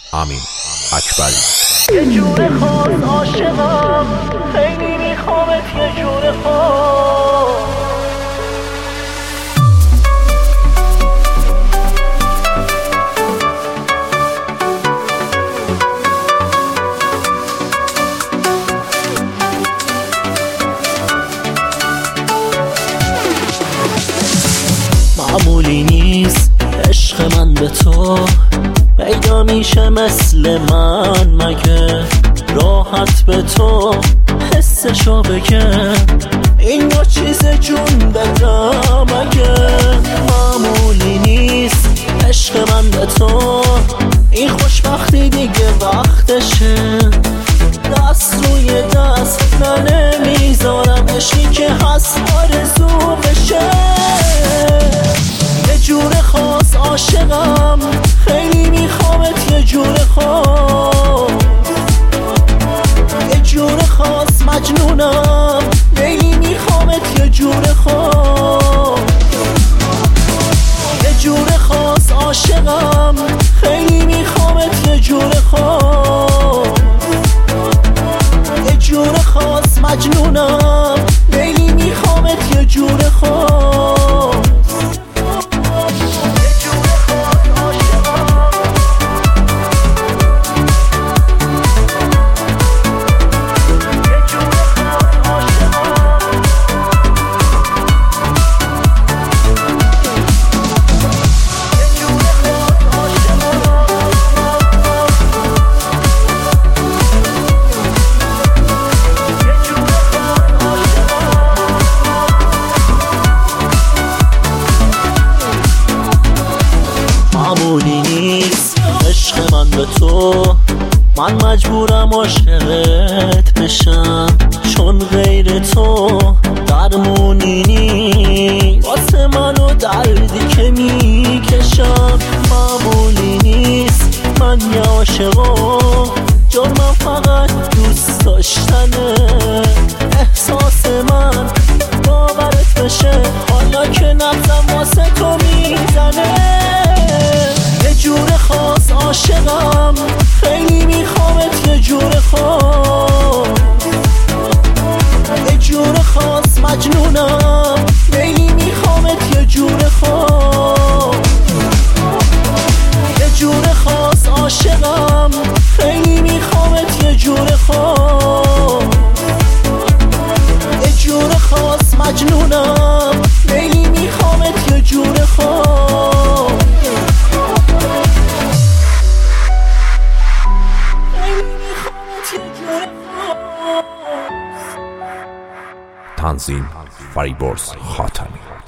امین اکبری. یه جور خاص عاشقم، خیلی میخوامت یه جور خاص. معمولی نیست عشق من به تو پیدا میشه مثل من، مگه راحت به تو حسشو بگه این نوع چیز جون بدم. مگه معمولی نیست عشق من به تو، این خوشبختی دیگه وقتشه. دست روی دست نه نمیذارم عشقی که هست آرزو بشه. یه جور خاص عاشقم، خیلی میخوامت یه جور خاص. یه جور خاص مجنونم، خیلی میخوامت یه جور خاص. یه جور خاص عاشقم، خیلی میخوامت یه جور خاص. یه جور خاص مجنونم، خیلی میخوامت یه جور خاص. معمولی نیست عشق من به تو، من مجبورم عاشقت بشم، چون غیر تو درمونی نیست واسه منو دردی که میکشم. معمولی نیست من یه عاشقم، جرمم فقط دوست داشتنه. احساس من باورت بشه حالا که نبضم واسه تو میزنه. یه جور خاص عاشقم، خیلی میخوامت یه جور خاص. یه جور خاص مجنونم، خیلی میخوامت یه جور خاص. یه جور خاص عاشقم، خیلی میخوامت یه جور خاص. یه جور خاص مجنونم، خیلی میخوامت یه جور خاص. تنظیم فریبرز خاتمی.